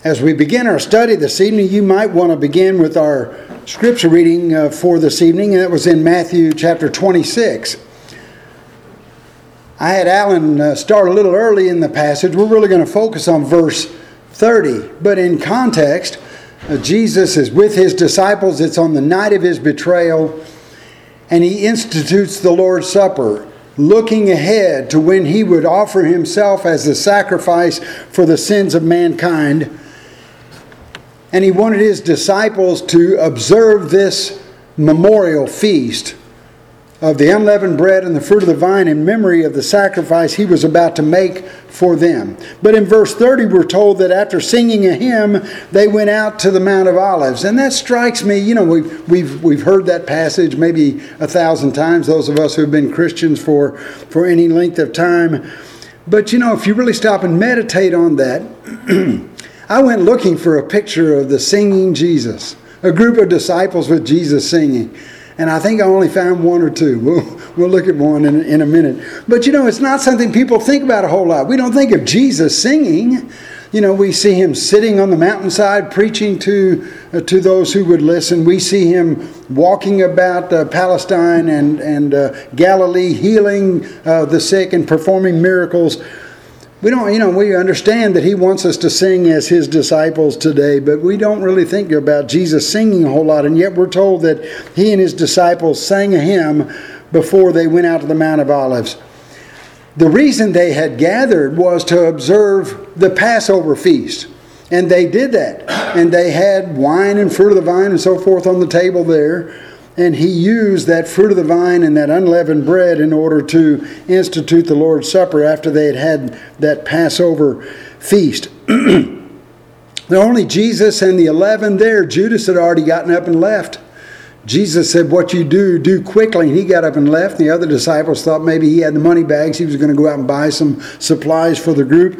As we begin our study this evening, you might want to begin with our scripture reading for this evening, and that was in Matthew chapter 26. I had Alan start a little early in the passage. We're really going to focus on verse 30, but in context, Jesus is with his disciples. It's on the night of his betrayal, and he institutes the Lord's Supper, looking ahead to when he would offer himself as a sacrifice for the sins of mankind. And he wanted his disciples to observe this memorial feast of the unleavened bread and the fruit of the vine in memory of the sacrifice he was about to make for them. But in verse 30, we're told that after singing a hymn, they went out to the Mount of Olives. And that strikes me, we've heard that passage maybe 1,000 times, those of us who've been Christians for any length of time. But if you really stop and meditate on that, I went looking for a picture of the singing Jesus, a group of disciples with Jesus singing. And I think I only found one or two. We'll look at one in a minute. But it's not something people think about a whole lot. We don't think of Jesus singing. We see him sitting on the mountainside preaching to those who would listen. We see him walking about Palestine and Galilee, healing the sick and performing miracles. We understand that he wants us to sing as his disciples today, but we don't really think about Jesus singing a whole lot. And yet we're told that he and his disciples sang a hymn before they went out to the Mount of Olives. The reason they had gathered was to observe the Passover feast. And they did that. And they had wine and fruit of the vine and so forth on the table there. And he used that fruit of the vine and that unleavened bread in order to institute the Lord's Supper after they had that Passover feast. There were only Jesus and the 11 there. Judas had already gotten up and left. Jesus said, "What you do quickly." And he got up and left. The other disciples thought maybe he had the money bags. He was going to go out and buy some supplies for the group.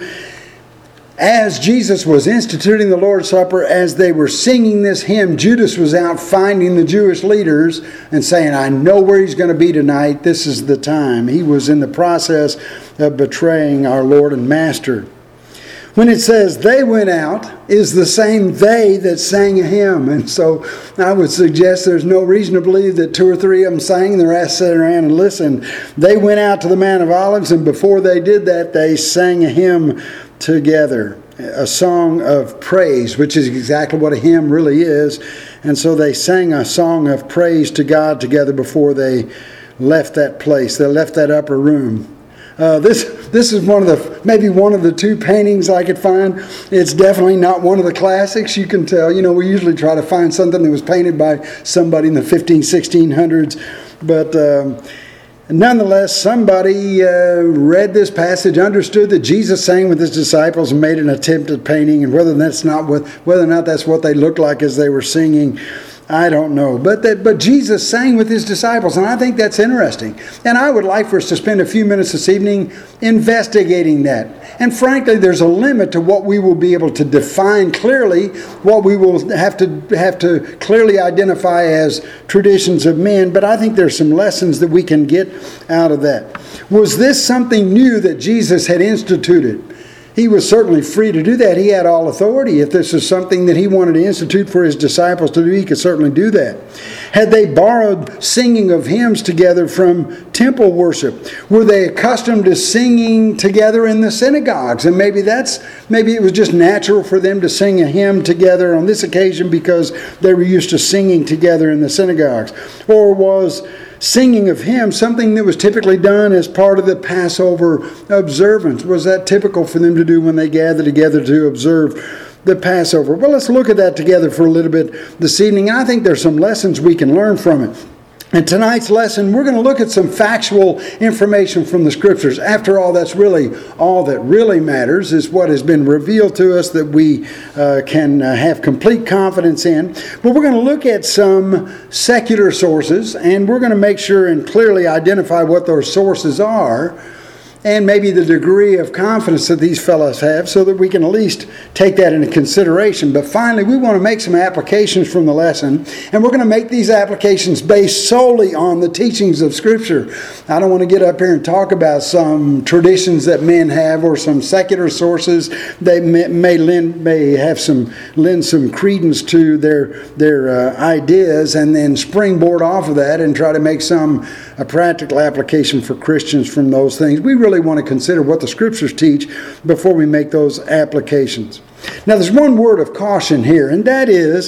As Jesus was instituting the Lord's Supper, as they were singing this hymn, Judas was out finding the Jewish leaders and saying, "I know where he's going to be tonight. This is the time." He was in the process of betraying our Lord and Master. When it says they went out, is the same they that sang a hymn. And so I would suggest there's no reason to believe that two or three of them sang. The rest sat around and listened. They went out to the Mount of Olives, and before they did that, they sang a hymn together, a song of praise, which is exactly what a hymn really is. And so they sang a song of praise to God together before they left that place. They left that upper room. This is maybe one of the two paintings I could find. It's definitely not one of the classics. You can tell. We usually try to find something that was painted by somebody in the 1600s, but nonetheless, somebody read this passage, understood that Jesus sang with his disciples, and made an attempt at painting. And whether or not that's what they looked like as they were singing, I don't know. But Jesus sang with his disciples, and I think that's interesting. And I would like for us to spend a few minutes this evening investigating that. And frankly, there's a limit to what we will be able to define clearly, what we will have to clearly identify as traditions of men. But I think there's some lessons that we can get out of that. Was this something new that Jesus had instituted? He was certainly free to do that. He had all authority. If this is something that he wanted to institute for his disciples to do, he could certainly do that. Had they borrowed singing of hymns together from temple worship? Were they accustomed to singing together in the synagogues? And maybe it was just natural for them to sing a hymn together on this occasion because they were used to singing together in the synagogues. Or was singing of hymns something that was typically done as part of the Passover observance? Was that typical for them to do when they gathered together to observe the Passover? Well, let's look at that together for a little bit this evening. I think there's some lessons we can learn from it. In tonight's lesson, we're going to look at some factual information from the Scriptures. After all, that's really all that really matters, is what has been revealed to us that we can have complete confidence in. But we're going to look at some secular sources, and we're going to make sure and clearly identify what those sources are. and maybe the degree of confidence that these fellows have, so that we can at least take that into consideration. But finally, we want to make some applications from the lesson, and we're going to make these applications based solely on the teachings of Scripture. I don't want to get up here and talk about some traditions that men have or some secular sources that may lend some credence to their ideas, and then springboard off of that and try to make a practical application for Christians from those things. We really want to consider what the Scriptures teach before we make those applications. Now, there's one word of caution here, and that is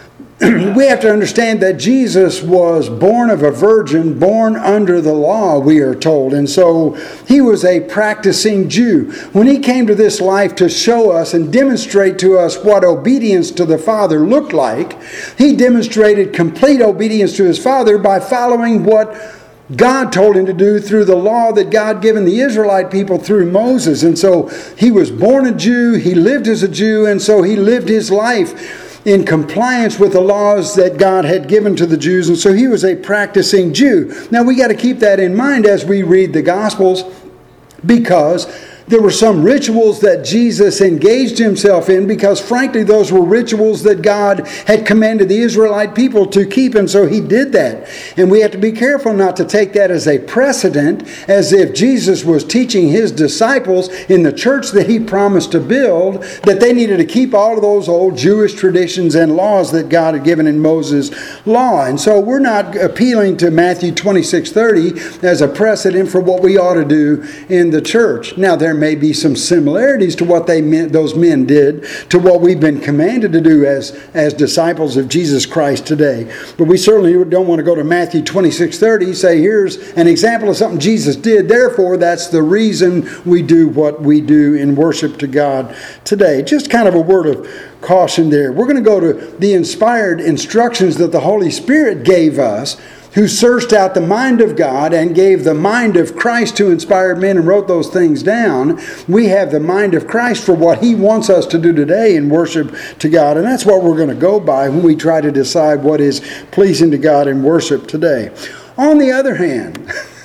we have to understand that Jesus was born of a virgin, born under the law, we are told. And so he was a practicing Jew. When he came to this life to show us and demonstrate to us what obedience to the Father looked like, he demonstrated complete obedience to his Father by following what God told him to do through the law that God given the Israelite people through Moses. And so he was born a Jew, he lived as a Jew, and so he lived his life in compliance with the laws that God had given to the Jews. And so he was a practicing Jew. Now we got to keep that in mind as we read the Gospels, because there were some rituals that Jesus engaged himself in, because frankly those were rituals that God had commanded the Israelite people to keep, and so he did that. And we have to be careful not to take that as a precedent, as if Jesus was teaching his disciples in the church that he promised to build, that they needed to keep all of those old Jewish traditions and laws that God had given in Moses' law. And so we're not appealing to Matthew 26:30 as a precedent for what we ought to do in the church. Now, there may be some similarities to what those men did to what we've been commanded to do as disciples of Jesus Christ today. But we certainly don't want to go to Matthew 26:30, say here's an example of something Jesus did, therefore that's the reason we do what we do in worship to God today. Just kind of a word of caution there. We're going to go to the inspired instructions that the Holy Spirit gave us, who searched out the mind of God and gave the mind of Christ to inspired men and wrote those things down. We have the mind of Christ for what he wants us to do today in worship to God. And that's what we're going to go by when we try to decide what is pleasing to God in worship today. On the other hand,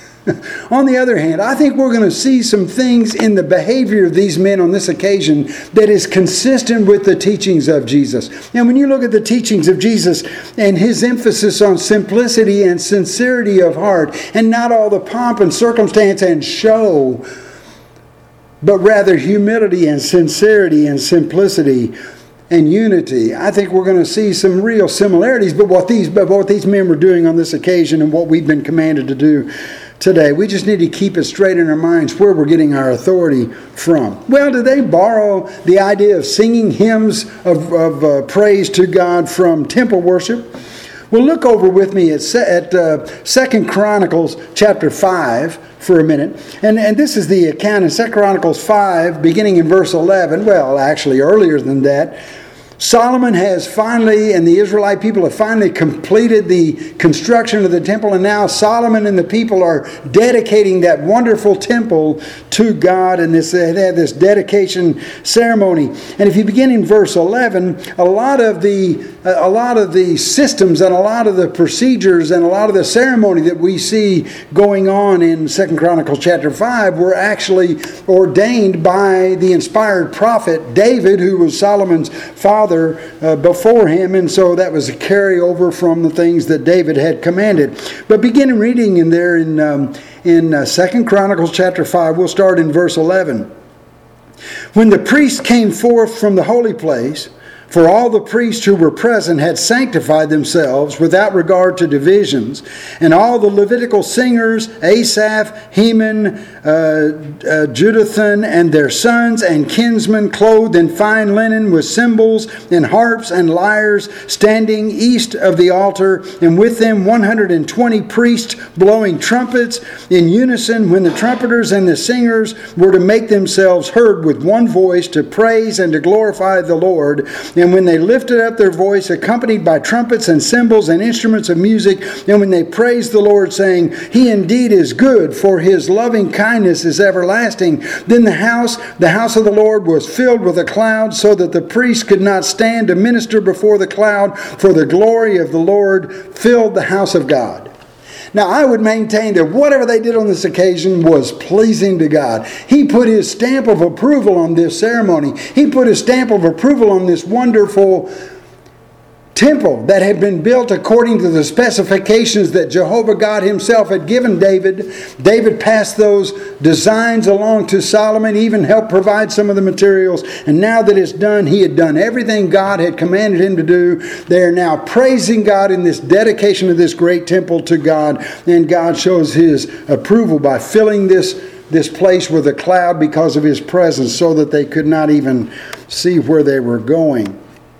I think we're going to see some things in the behavior of these men on this occasion that is consistent with the teachings of Jesus. Now, when you look at the teachings of Jesus and his emphasis on simplicity and sincerity of heart, and not all the pomp and circumstance and show, but rather humility and sincerity and simplicity and unity, I think we're going to see some real similarities but what these men were doing on this occasion and what we've been commanded to do today. We just need to keep it straight in our minds where we're getting our authority from. Well, did they borrow the idea of singing hymns of praise to God from temple worship? Well, look over with me at 2 Chronicles chapter 5 for a minute. And this is the account in 2 Chronicles 5, beginning in verse 11. Well, actually earlier than that. Solomon has finally, and the Israelite people have finally completed the construction of the temple, and now Solomon and the people are dedicating that wonderful temple to God, and they have this dedication ceremony. And if you begin in verse 11, a lot of the systems and a lot of the procedures and a lot of the ceremony that we see going on in 2 Chronicles chapter 5 were actually ordained by the inspired prophet David, who was Solomon's father before him, and so that was a carryover from the things that David had commanded. But begin reading in there in 2 Chronicles chapter 5, we'll start in verse 11. When the priests came forth from the holy place, for all the priests who were present had sanctified themselves without regard to divisions, and all the Levitical singers, Asaph, Heman, Jeduthun, and their sons and kinsmen, clothed in fine linen with cymbals and harps and lyres, standing east of the altar, and with them 120 priests blowing trumpets in unison, when the trumpeters and the singers were to make themselves heard with one voice to praise and to glorify the Lord. And when they lifted up their voice, accompanied by trumpets and cymbals and instruments of music, and when they praised the Lord, saying, He indeed is good, for His loving kindness is everlasting, then the house of the Lord was filled with a cloud, so that the priests could not stand to minister before the cloud, for the glory of the Lord filled the house of God. Now, I would maintain that whatever they did on this occasion was pleasing to God. He put His stamp of approval on this ceremony. He put His stamp of approval on this wonderful temple that had been built according to the specifications that Jehovah God Himself had given David. David passed those designs along to Solomon, even helped provide some of the materials. And now that it's done, he had done everything God had commanded him to do. They are now praising God in this dedication of this great temple to God. And God shows His approval by filling this place with a cloud because of His presence, so that they could not even see where they were going.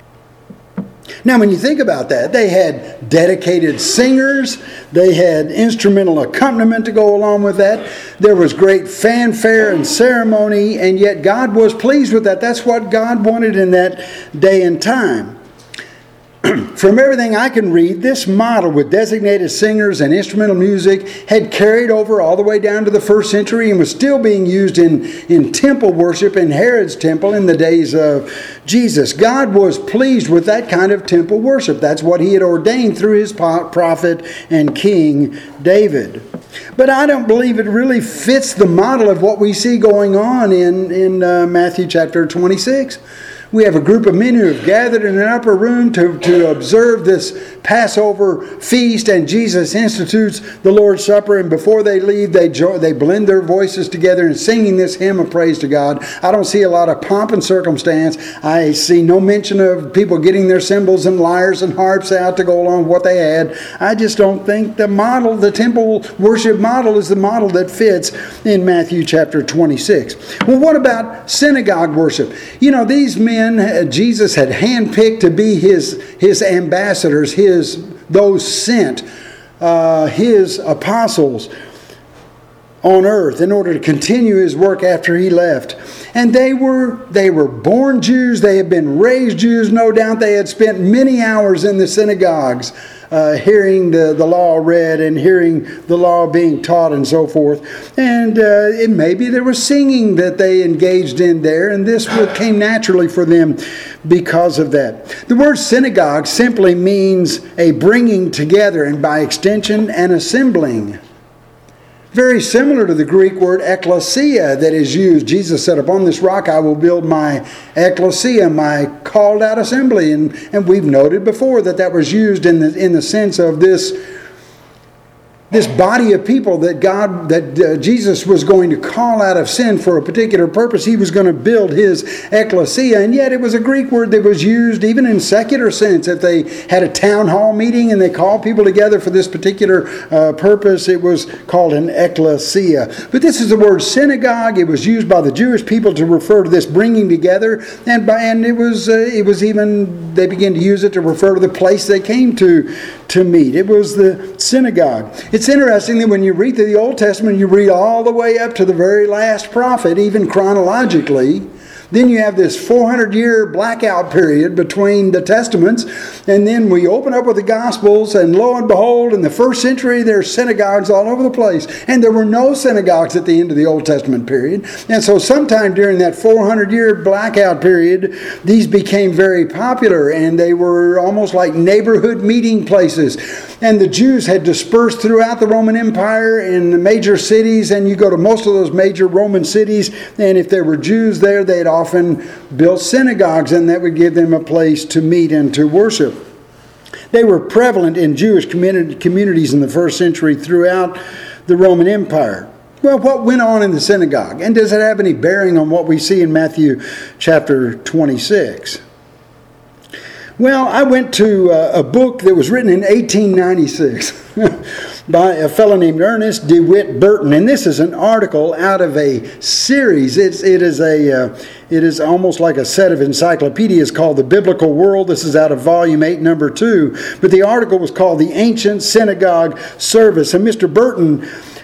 Now, when you think about that, they had dedicated singers. They had instrumental accompaniment to go along with that. There was great fanfare and ceremony, and yet God was pleased with that. That's what God wanted in that day and time. From everything I can read, this model with designated singers and instrumental music had carried over all the way down to the 1st century and was still being used in temple worship in Herod's temple in the days of Jesus. God was pleased with that kind of temple worship. That's what He had ordained through His prophet and King David. But I don't believe it really fits the model of what we see going on in Matthew chapter 26. We have a group of men who have gathered in an upper room to observe this Passover feast, and Jesus institutes the Lord's Supper, and before they leave, they blend their voices together in singing this hymn of praise to God. I don't see a lot of pomp and circumstance. I see no mention of people getting their cymbals and lyres and harps out to go along with what they had. I just don't think the temple worship model is the model that fits in Matthew chapter 26. Well, what about synagogue worship? You know, these men Jesus had handpicked to be his ambassadors, those sent, His apostles on earth in order to continue His work after He left. And they were born Jews. They had been raised Jews, no doubt. They had spent many hours in the synagogues hearing the law read and hearing the law being taught and so forth. And maybe there was singing that they engaged in there, and this came naturally for them because of that. The word synagogue simply means a bringing together, and by extension, an assembling. Very similar to the Greek word ekklesia that is used. Jesus said, "Upon this rock I will build my ekklesia," my called out assembly. And we've noted before that was used in the sense of this body of people that Jesus was going to call out of sin for a particular purpose. He was going to build His ecclesia, and yet it was a Greek word that was used even in secular sense. If they had a town hall meeting and they called people together for this particular purpose, it was called an ecclesia. But this is the word synagogue. It was used by the Jewish people to refer to this bringing together, and it was even, they began to use it to refer to the place they came to meet. It was the synagogue. It's interesting that when you read through the Old Testament, you read all the way up to the very last prophet, even chronologically. Then you have this 400-year blackout period between the Testaments, and then we open up with the Gospels, and lo and behold, in the 1st century, there are synagogues all over the place. And there were no synagogues at the end of the Old Testament period. And so sometime during that 400-year blackout period, these became very popular, and they were almost like neighborhood meeting places. And the Jews had dispersed throughout the Roman Empire in the major cities, and you go to most of those major Roman cities, and if there were Jews there, they'd often built synagogues, and that would give them a place to meet and to worship. They were prevalent in Jewish communities in the 1st century throughout the Roman Empire. Well, what went on in the synagogue? And does it have any bearing on what we see in Matthew chapter 26? Well, I went to a book that was written in 1896 by a fellow named Ernest DeWitt Burton, and this is an article out of a series. It is almost like a set of encyclopedias called The Biblical World. This is out of volume 8, number 2. But the article was called "The Ancient Synagogue Service," and Mr. Burton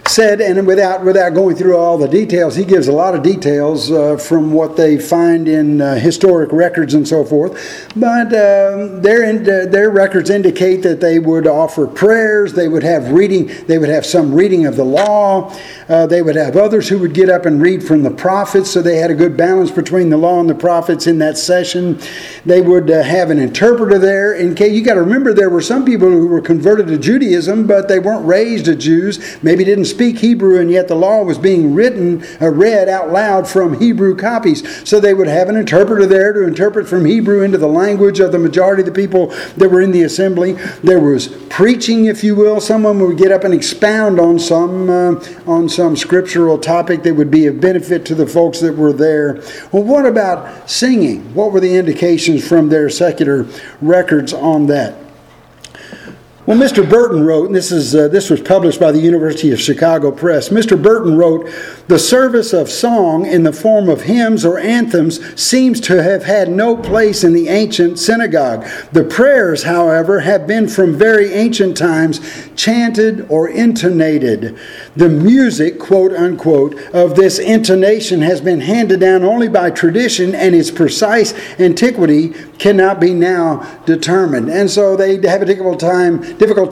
said, and without going through all the details, he gives a lot of details from what they find in historic records and so forth. But their records indicate that they would offer prayers. They would have reading. They would have some reading of the law. They would have others who would get up and read from the prophets. So they had a good balance between the law and the prophets in that session. They would have an interpreter there. In case you got to remember, there were some people who were converted to Judaism, but they weren't raised as Jews. Maybe didn't speak Hebrew, and yet the law was being read out loud from Hebrew copies. So they would have an interpreter there to interpret from Hebrew into the language of the majority of the people that were in the assembly. There was preaching, if you will. Someone would get up and expound on some scriptural topic that would be of benefit to the folks that were there. Well, what about singing? What were the indications from their secular records on that? Well, Mr. Burton wrote, and this was published by the University of Chicago Press. Mr. Burton wrote, "The service of song in the form of hymns or anthems seems to have had no place in the ancient synagogue. The prayers, however, have been from very ancient times chanted or intonated. The music, quote unquote, of this intonation has been handed down only by tradition, and its precise antiquity cannot be now determined." And so they have a difficult time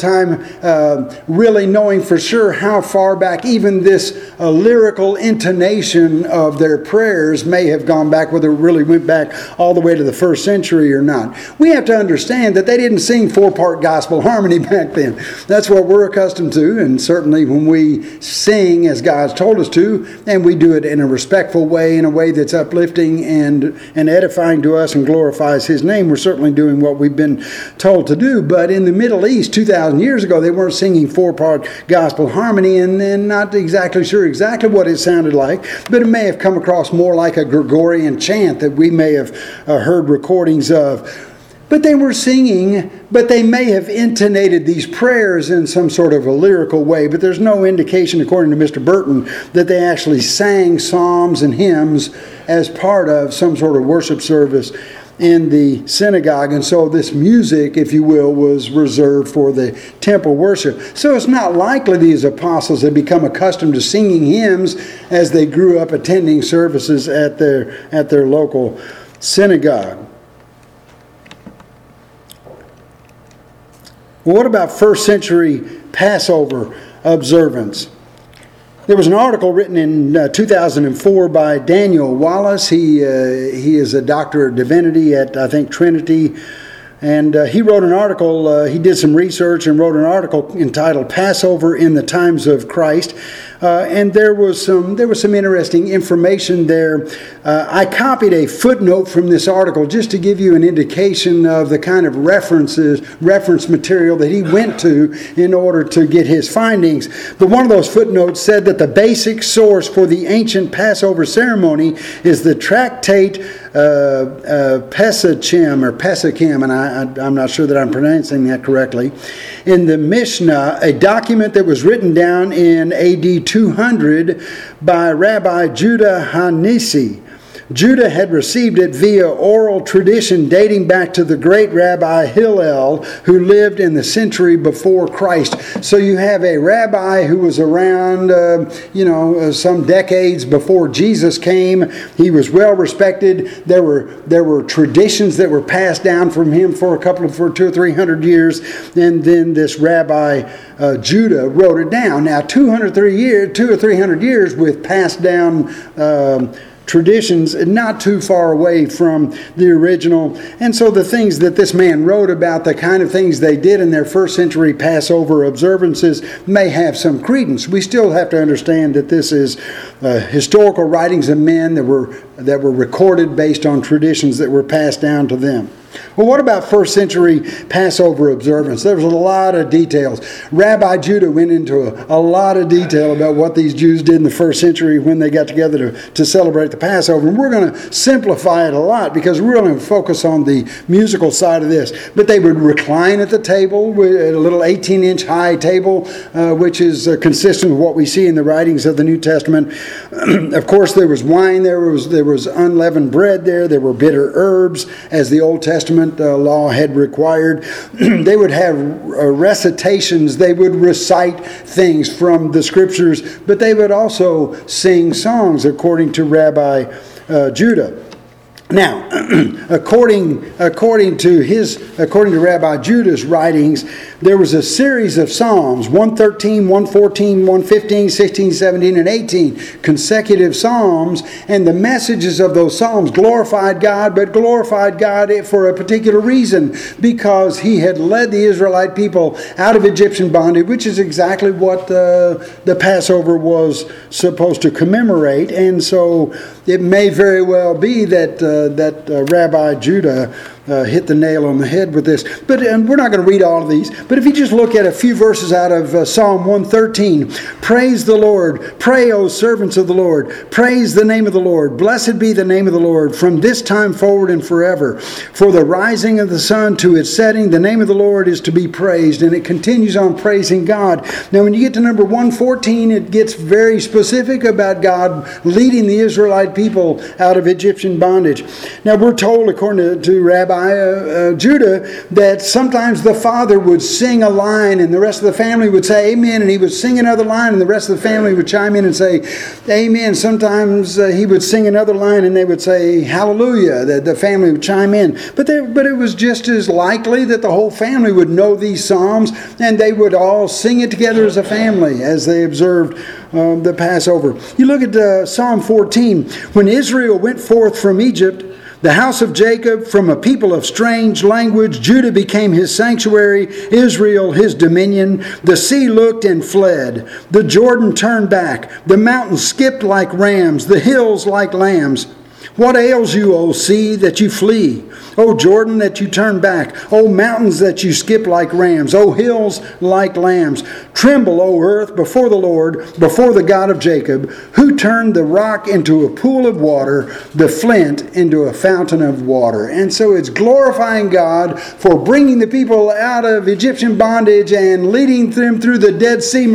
really knowing for sure how far back even this lyrical intonation of their prayers may have gone back, whether it really went back all the way to the 1st century or not. We have to understand that they didn't sing 4-part gospel harmony back then. That's what we're accustomed to, and certainly when we sing as God's told us to, and we do it in a respectful way, in a way that's uplifting and edifying to us and glorifies His name, we're certainly doing what we've been told to do. But in the Middle East, 2,000 years ago, they weren't singing 4-part gospel harmony, and not exactly sure exactly what it sounded like, but it may have come across more like a Gregorian chant that we may have heard recordings of. But they were singing, but they may have intonated these prayers in some sort of a lyrical way, but there's no indication, according to Mr. Burton, that they actually sang psalms and hymns as part of some sort of worship service in the synagogue. And so this music, if you will, was reserved for the temple worship. So it's not likely these apostles had become accustomed to singing hymns as they grew up attending services at their local synagogue. Well, what about 1st century Passover observance? There was an article written in 2004 by Daniel Wallace. He is a doctor of divinity at, I think, Trinity. And he wrote an article, he did some research and wrote an article entitled Passover in the Times of Christ. And there was some interesting information there. I copied a footnote from this article just to give you an indication of the kind of reference material that he went to in order to get his findings. But one of those footnotes said that the basic source for the ancient Passover ceremony is the tractate Pesachim, and I'm not sure that I'm pronouncing that correctly, in the Mishnah, a document that was written down in AD 200 by Rabbi Judah HaNisi. Judah had received it via oral tradition dating back to the great Rabbi Hillel, who lived in the century before Christ. So you have a rabbi who was around, some decades before Jesus came. He was well respected. There were traditions that were passed down from him for 200 or 300 years, and then this Rabbi Judah wrote it down. Now, 2 or 300 years with passed down traditions not too far away from the original. And so the things that this man wrote about, the kind of things they did in their 1st century Passover observances, may have some credence. We still have to understand that this is historical writings of men that were recorded based on traditions that were passed down to them. Well, what about 1st century Passover observance? There was a lot of details. Rabbi Judah went into a lot of detail about what these Jews did in the 1st century when they got together to celebrate the Passover. And we're going to simplify it a lot because we're going to focus on the musical side of this. But they would recline at the table, at a little 18-inch high table, which is consistent with what we see in the writings of the New Testament. Of course, there was wine, there was unleavened bread there were bitter herbs, as the Old Testament Testament law had required. They would have recitations. They would recite things from the Scriptures, but they would also sing songs according to Rabbi Judah. Now, according to Rabbi Judah's writings, there was a series of Psalms, 113, 114, 115, 16, 17, and 18, consecutive Psalms, and the messages of those Psalms glorified God, but glorified God for a particular reason, because He had led the Israelite people out of Egyptian bondage, which is exactly what the Passover was supposed to commemorate, and so it may very well be that Rabbi Judah hit the nail on the head with this. But we're not going to read all of these. But if you just look at a few verses out of Psalm 113. Praise the Lord. Pray, O servants of the Lord. Praise the name of the Lord. Blessed be the name of the Lord from this time forward and forever. For the rising of the sun to its setting, the name of the Lord is to be praised. And it continues on praising God. Now when you get to number 114, it gets very specific about God leading the Israelite people out of Egyptian bondage. Now we're told, according to Rabbi Judah, that sometimes the father would sing a line and the rest of the family would say amen, and he would sing another line and the rest of the family would chime in and say amen. Sometimes he would sing another line and they would say hallelujah. The family would chime in. But it was just as likely that the whole family would know these psalms and they would all sing it together as a family as they observed the Passover. You look at Psalm 14. When Israel went forth from Egypt, the house of Jacob from a people of strange language, Judah became his sanctuary, Israel his dominion. The sea looked and fled. The Jordan turned back. The mountains skipped like rams, the hills like lambs. What ails you, O sea, that you flee? O Jordan, that you turn back? O mountains, that you skip like rams? O hills, like lambs? Tremble, O earth, before the Lord, before the God of Jacob, who turned the rock into a pool of water, the flint into a fountain of water. And so it's glorifying God for bringing the people out of Egyptian bondage and leading them through the Red Sea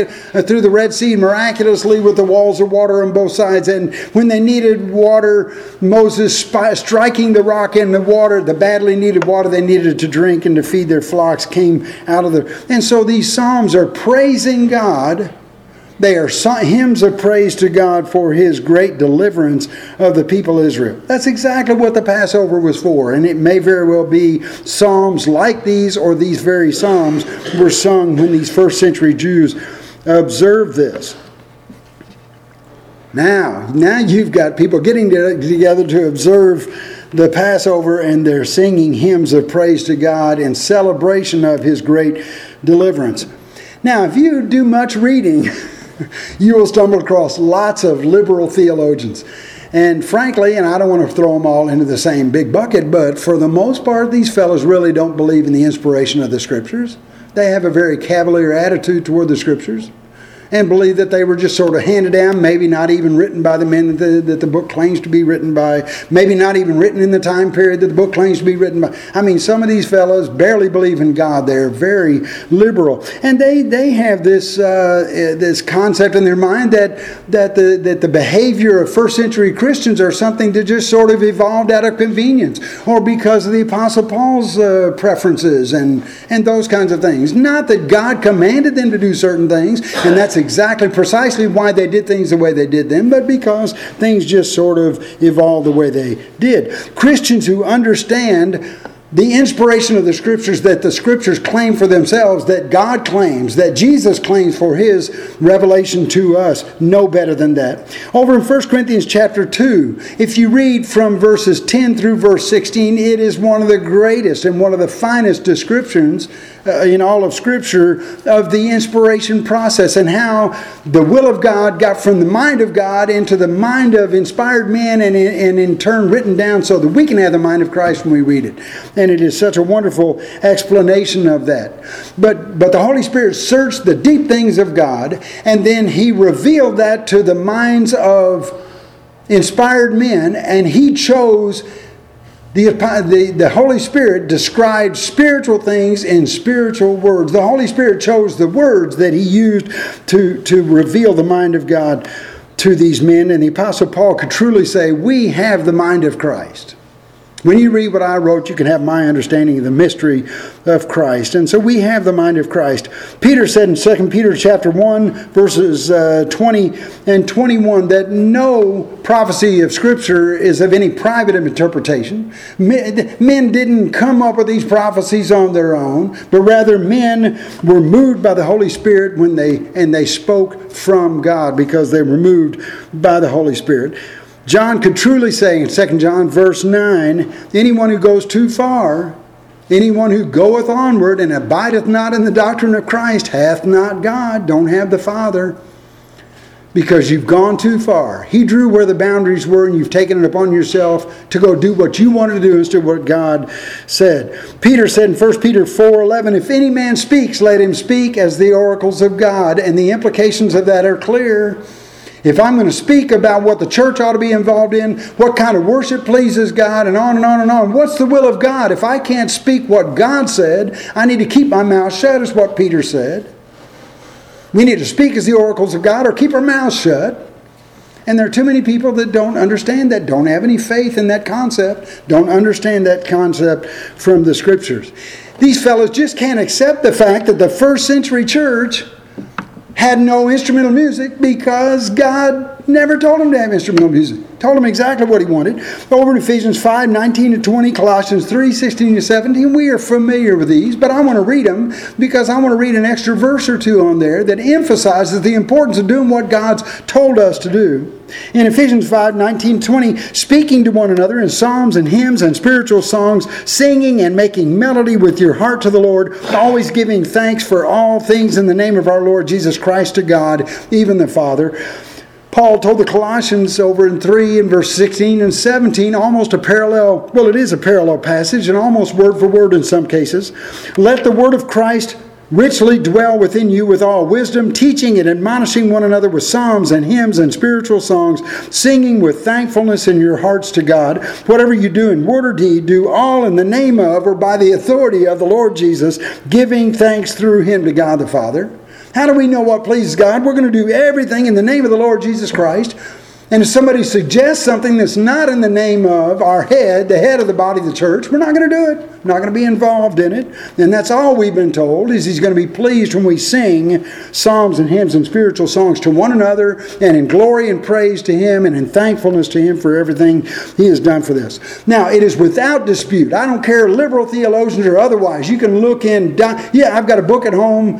miraculously with the walls of water on both sides. And when they needed water, Moses striking the rock in the water, the badly needed water they needed to drink and to feed their flocks came out of there. And so these psalms are praising God. They are hymns of praise to God for His great deliverance of the people of Israel. That's exactly what the Passover was for. And it may very well be psalms like these or these very psalms were sung when these first century Jews observed this. Now you've got people getting together to observe the Passover, and they're singing hymns of praise to God in celebration of His great deliverance. Now, if you do much reading, you will stumble across lots of liberal theologians. And frankly, and I don't want to throw them all into the same big bucket, but for the most part, these fellows really don't believe in the inspiration of the Scriptures. They have a very cavalier attitude toward the Scriptures, and believe that they were just sort of handed down, maybe not even written by the men that the book claims to be written by, maybe not even written in the time period that the book claims to be written by. I mean, some of these fellows barely believe in God. They're very liberal. And they have this concept in their mind that the behavior of first century Christians are something that just sort of evolved out of convenience, or because of the Apostle Paul's preferences and those kinds of things. Not that God commanded them to do certain things, and that's precisely why they did things the way they did them, but because things just sort of evolved the way they did. Christians who understand the inspiration of the Scriptures, that the Scriptures claim for themselves, that God claims, that Jesus claims for His revelation to us, know better than that. Over in 1 Corinthians chapter 2, if you read from verses 10 through verse 16, it is one of the greatest and one of the finest descriptions in all of Scripture of the inspiration process, and how the will of God got from the mind of God into the mind of inspired men, and in turn written down so that we can have the mind of Christ when we read it. And it is such a wonderful explanation of that. But the Holy Spirit searched the deep things of God, and then He revealed that to the minds of inspired men, and He chose the Holy Spirit described spiritual things in spiritual words. The Holy Spirit chose the words that He used to reveal the mind of God to these men. And the Apostle Paul could truly say, we have the mind of Christ. When you read what I wrote, you can have my understanding of the mystery of Christ. And so we have the mind of Christ. Peter said in 2 Peter chapter 1, verses 20 and 21, that no prophecy of Scripture is of any private interpretation. Men didn't come up with these prophecies on their own, but rather men were moved by the Holy Spirit when they spoke from God, because they were moved by the Holy Spirit. John could truly say in 2 John verse 9, anyone who goes too far, anyone who goeth onward and abideth not in the doctrine of Christ hath not God, don't have the Father, because you've gone too far. He drew where the boundaries were, and you've taken it upon yourself to go do what you wanted to do instead of what God said. Peter said in 1 Peter 4:11, if any man speaks, let him speak as the oracles of God, and the implications of that are clear. If I'm going to speak about what the church ought to be involved in, what kind of worship pleases God, and on and on and on, what's the will of God? If I can't speak what God said, I need to keep my mouth shut, is what Peter said. We need to speak as the oracles of God or keep our mouths shut. And there are too many people that don't understand that, don't have any faith in that concept, don't understand that concept from the Scriptures. These fellows just can't accept the fact that the first century church had no instrumental music because God never told them to have instrumental music. Told them exactly what He wanted. Over in Ephesians 5, 19 to 20, Colossians 3, 16 to 17, we are familiar with these, but I want to read them because I want to read an extra verse or two on there that emphasizes the importance of doing what God's told us to do. In Ephesians 5, 19, 20, speaking to one another in psalms and hymns and spiritual songs, singing and making melody with your heart to the Lord, always giving thanks for all things in the name of our Lord Jesus Christ to God, even the Father. Paul told the Colossians over in 3 and verse 16 and 17, almost a parallel, well, it is a parallel passage and almost word for word in some cases. Let the word of Christ richly dwell within you with all wisdom, teaching and admonishing one another with psalms and hymns and spiritual songs, singing with thankfulness in your hearts to God. Whatever you do in word or deed, do all in the name of or by the authority of the Lord Jesus, giving thanks through Him to God the Father. How do we know what pleases God? We're going to do everything in the name of the Lord Jesus Christ. And if somebody suggests something that's not in the name of our head, the head of the body of the church, we're not going to do it. We're not going to be involved in it. And that's all we've been told, is He's going to be pleased when we sing psalms and hymns and spiritual songs to one another, and in glory and praise to Him, and in thankfulness to Him for everything He has done for this. Now, it is without dispute. I don't care, liberal theologians or otherwise. You can look in, I've got a book at home.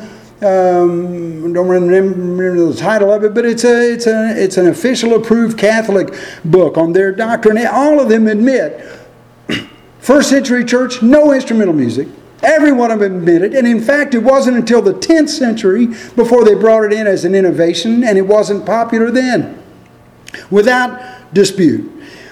Don't remember the title of it, but it's an official approved Catholic book on their doctrine. All of them admit, first century church, no instrumental music. Every one of them admitted, and in fact it wasn't until the 10th century before they brought it in as an innovation, and it wasn't popular then. Without dispute.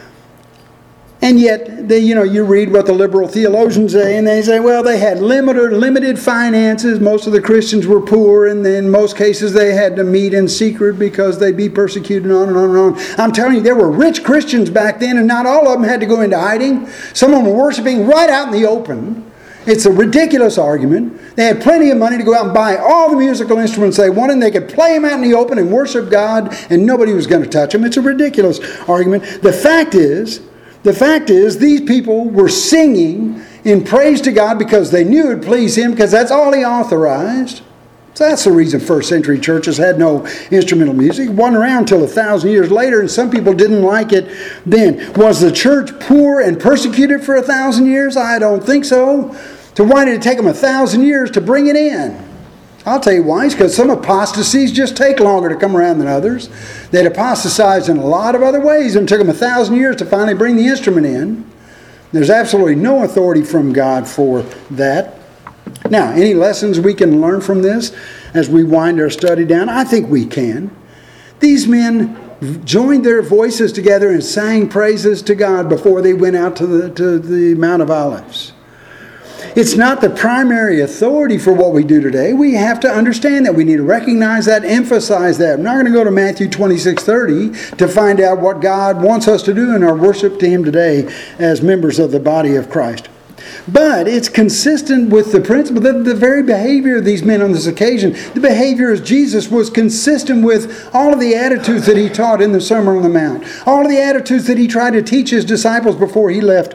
And yet, you read what the liberal theologians say, and they say, well, they had limited finances. Most of the Christians were poor, and in most cases they had to meet in secret because they'd be persecuted, on and on and on. I'm telling you, there were rich Christians back then, and not all of them had to go into hiding. Some of them were worshiping right out in the open. It's a ridiculous argument. They had plenty of money to go out and buy all the musical instruments they wanted, and they could play them out in the open and worship God, and nobody was going to touch them. It's a ridiculous argument. The fact is, these people were singing in praise to God because they knew it would please Him, because that's all He authorized. So that's the reason first century churches had no instrumental music. It wasn't around until 1,000 years later, and some people didn't like it then. Was the church poor and persecuted for 1,000 years? I don't think so. So why did it take them 1,000 years to bring it in? I'll tell you why. It's because some apostasies just take longer to come around than others. They'd apostatized in a lot of other ways, and it took them 1,000 years to finally bring the instrument in. There's absolutely no authority from God for that. Now, any lessons we can learn from this as we wind our study down? I think we can. These men joined their voices together and sang praises to God before they went out to the Mount of Olives. It's not the primary authority for what we do today. We have to understand that. We need to recognize that, emphasize that. I'm not going to go to Matthew 26:30 to find out what God wants us to do in our worship to Him today as members of the body of Christ. But it's consistent with the principle, the very behavior of these men on this occasion. The behavior of Jesus was consistent with all of the attitudes that He taught in the Sermon on the Mount. All of the attitudes that He tried to teach His disciples before He left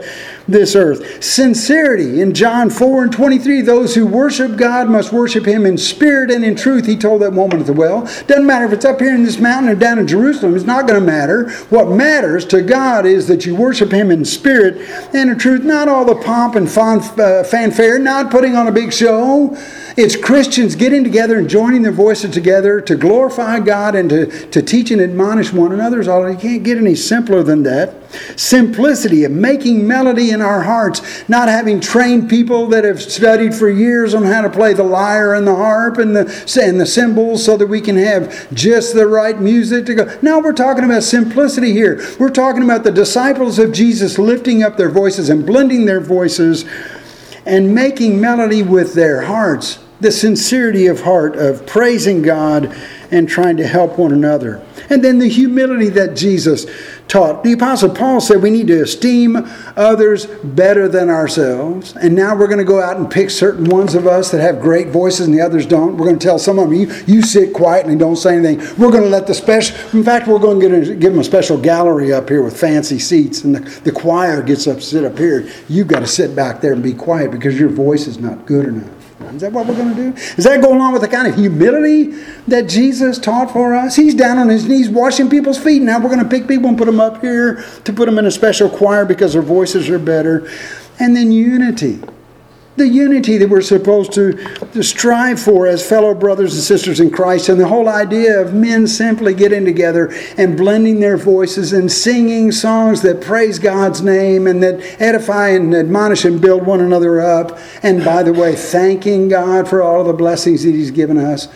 this earth. Sincerity in John 4:23, those who worship God must worship Him in spirit and in truth. He told that woman at the well. Doesn't matter if it's up here in this mountain or down in Jerusalem. It's not going to matter. What matters to God is that you worship Him in spirit and in truth. Not all the pomp and fanfare, not putting on a big show. It's Christians getting together and joining their voices together to glorify God and to teach and admonish one another. You can't get any simpler than that. Simplicity of making melody in our hearts, not having trained people that have studied for years on how to play the lyre and the harp and the cymbals so that we can have just the right music to go. No, we're talking about simplicity here. We're talking about the disciples of Jesus lifting up their voices and blending their voices and making melody with their hearts. The sincerity of heart of praising God and trying to help one another. And then the humility that Jesus taught. The Apostle Paul said we need to esteem others better than ourselves. And now we're going to go out and pick certain ones of us that have great voices and the others don't. We're going to tell some of them, you sit quietly and don't say anything. We're going to let in fact, we're going to give them a special gallery up here with fancy seats. And the choir gets up, sit up here. You've got to sit back there and be quiet because your voice is not good enough. Is that what we're going to do? Does that go along with the kind of humility that Jesus taught for us? He's down on his knees washing people's feet. Now we're going to pick people and put them up here to put them in a special choir because their voices are better. And then unity. The unity that we're supposed to strive for as fellow brothers and sisters in Christ. And the whole idea of men simply getting together and blending their voices and singing songs that praise God's name and that edify and admonish and build one another up. And by the way, thanking God for all of the blessings that He's given us.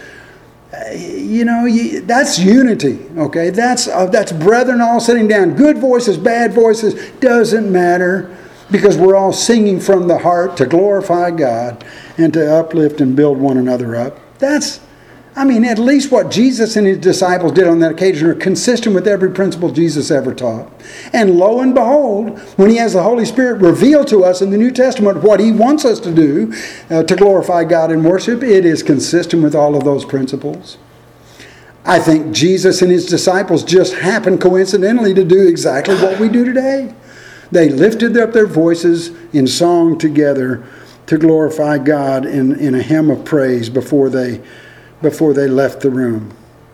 That's unity, okay? That's brethren all sitting down. Good voices, bad voices, doesn't matter. Because we're all singing from the heart to glorify God and to uplift and build one another up. That's, at least what Jesus and His disciples did on that occasion are consistent with every principle Jesus ever taught. And lo and behold, when He has the Holy Spirit reveal to us in the New Testament what He wants us to do to glorify God in worship, it is consistent with all of those principles. I think Jesus and His disciples just happened coincidentally to do exactly what we do today. They lifted up their voices in song together to glorify God in a hymn of praise before they left the room.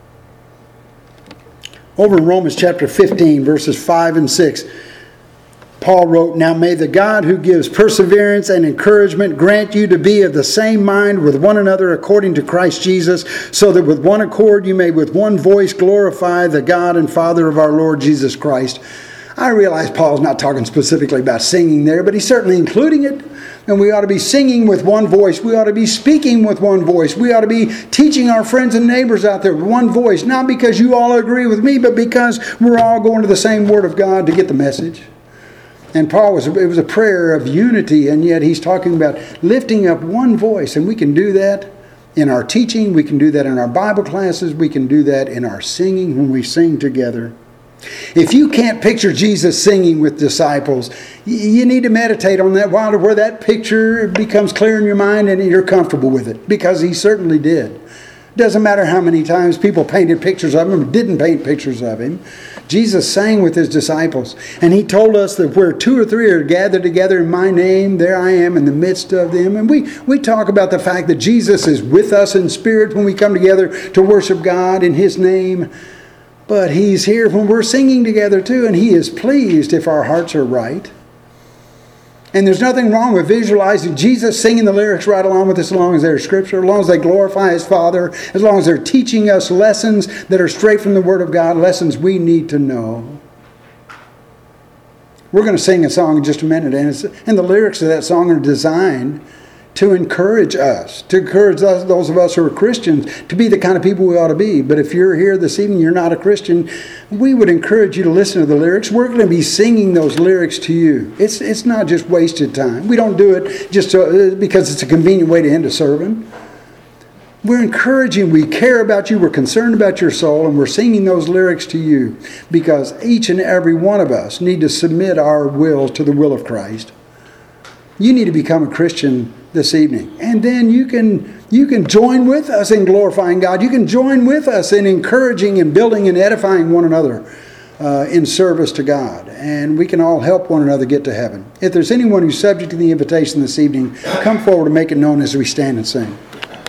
Over in Romans chapter 15, verses 5 and 6, Paul wrote, "Now may the God who gives perseverance and encouragement grant you to be of the same mind with one another according to Christ Jesus, so that with one accord you may with one voice glorify the God and Father of our Lord Jesus Christ." I realize Paul's not talking specifically about singing there, but he's certainly including it. And we ought to be singing with one voice. We ought to be speaking with one voice. We ought to be teaching our friends and neighbors out there with one voice. Not because you all agree with me, but because we're all going to the same Word of God to get the message. And it was a prayer of unity, and yet he's talking about lifting up one voice. And we can do that in our teaching. We can do that in our Bible classes. We can do that in our singing when we sing together. If you can't picture Jesus singing with disciples, you need to meditate on that while to where that picture becomes clear in your mind and you're comfortable with it, because He certainly did. Doesn't matter how many times people painted pictures of Him or didn't paint pictures of Him. Jesus sang with His disciples, and He told us that where 2 or 3 are gathered together in my name, there I am in the midst of them. And we talk about the fact that Jesus is with us in spirit when we come together to worship God in His name. But He's here when we're singing together too, and He is pleased if our hearts are right. And there's nothing wrong with visualizing Jesus singing the lyrics right along with us, as long as they're Scripture, as long as they glorify His Father, as long as they're teaching us lessons that are straight from the Word of God, lessons we need to know. We're going to sing a song in just a minute, and the lyrics of that song are designed to encourage us, those of us who are Christians, to be the kind of people we ought to be. But if you're here this evening, you're not a Christian, we would encourage you to listen to the lyrics. We're going to be singing those lyrics to you. It's not just wasted time. We don't do it just because it's a convenient way to end a sermon. We're encouraging, we care about you, we're concerned about your soul, and we're singing those lyrics to you because each and every one of us need to submit our will to the will of Christ. You need to become a Christian this evening. And then you can join with us in glorifying God. You can join with us in encouraging and building and edifying one another. in service to God. And we can all help one another get to heaven. If there's anyone who's subject to the invitation this evening, come forward and make it known as we stand and sing.